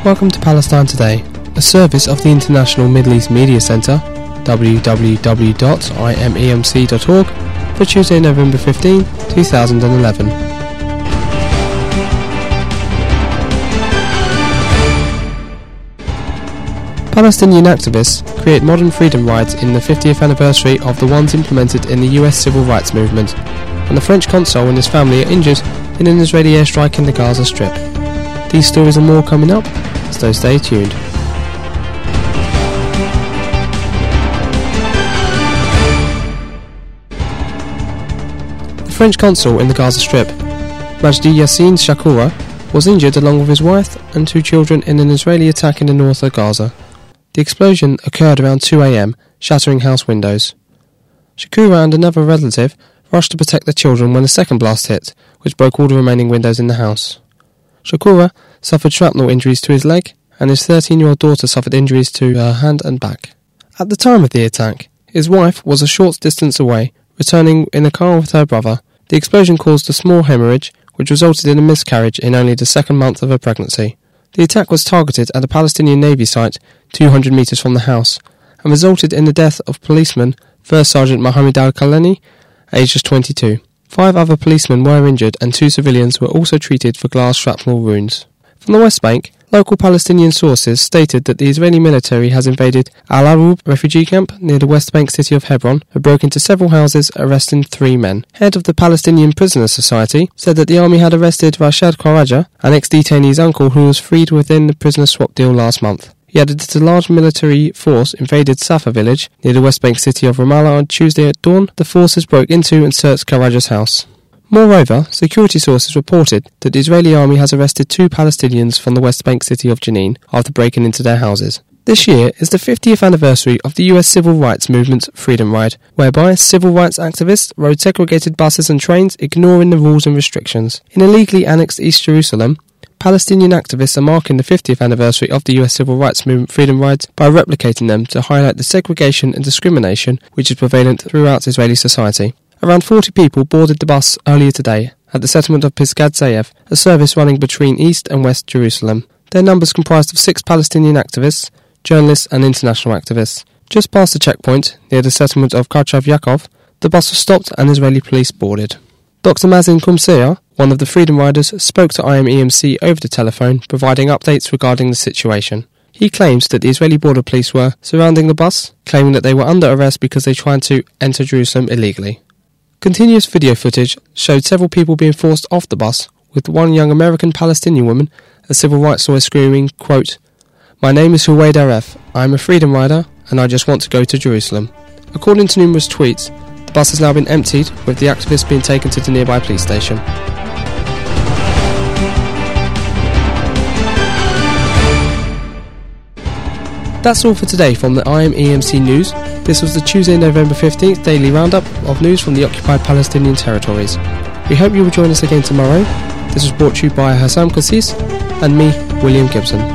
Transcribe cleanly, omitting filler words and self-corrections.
Welcome to Palestine Today, a service of the International Middle East Media Centre, www.imemc.org, for Tuesday, November 15, 2011. Palestinian activists create modern freedom rides in the 50th anniversary of the ones implemented in the US civil rights movement, and the French consul and his family are injured in an Israeli airstrike in the Gaza Strip. These stories and more coming up, so stay tuned. The French consul in the Gaza Strip, Majdi Yassin Shakoura, was injured along with his wife and 2 children in an Israeli attack in the north of Gaza. The explosion occurred around 2 a.m, shattering house windows. Shakoura and another relative rushed to protect the children when a second blast hit, which broke all the remaining windows in the house. Shakoura suffered shrapnel injuries to his leg, and his 13-year-old daughter suffered injuries to her hand and back. At the time of the attack, his wife was a short distance away, returning in a car with her brother. The explosion caused a small hemorrhage, which resulted in a miscarriage in only the 2nd month of her pregnancy. The attack was targeted at a Palestinian Navy site 200 metres from the house, and resulted in the death of policeman First Sergeant Mohammed Al-Kalani, aged 22. 5 other policemen were injured and 2 civilians were also treated for glass shrapnel wounds. From the West Bank, local Palestinian sources stated that the Israeli military has invaded Al-Arub refugee camp near the West Bank city of Hebron and broke into several houses, arresting 3 men. Head of the Palestinian Prisoner Society said that the army had arrested Rashad Karaja, an ex-detainee's uncle who was freed within the prisoner swap deal last month. He added that a large military force invaded Safa village near the West Bank city of Ramallah on Tuesday at dawn. The forces broke into and searched Karaja's house. Moreover, security sources reported that the Israeli army has arrested 2 Palestinians from the West Bank city of Jenin after breaking into their houses. This year is the 50th anniversary of the US civil rights movement's Freedom Ride, whereby civil rights activists rode segregated buses and trains, ignoring the rules and restrictions. In illegally annexed East Jerusalem, Palestinian activists are marking the 50th anniversary of the US civil rights movement Freedom Rides by replicating them to highlight the segregation and discrimination which is prevalent throughout Israeli society. Around 40 people boarded the bus earlier today at the settlement of Pisgad Ze'ev, a service running between East and West Jerusalem. Their numbers comprised of 6 Palestinian activists, journalists and international activists. Just past the checkpoint, near the settlement of Karchav Yaakov, the bus was stopped and Israeli police boarded. Dr. Mazin Kumseya, one of the Freedom Riders, spoke to IMEMC over the telephone, providing updates regarding the situation. He claims that the Israeli border police were surrounding the bus, claiming that they were under arrest because they tried to enter Jerusalem illegally. Continuous video footage showed several people being forced off the bus, with one young American Palestinian woman, a civil rights lawyer, screaming, quote, "My name is Huwaid Aref, I am a freedom rider and I just want to go to Jerusalem." According to numerous tweets, the bus has now been emptied, with the activists being taken to the nearby police station. That's all for today from the IMEMC News. This was the Tuesday, November 15th daily roundup of news from the occupied Palestinian territories. We hope you will join us again tomorrow. This was brought to you by Hassam Kassis and me, William Gibson.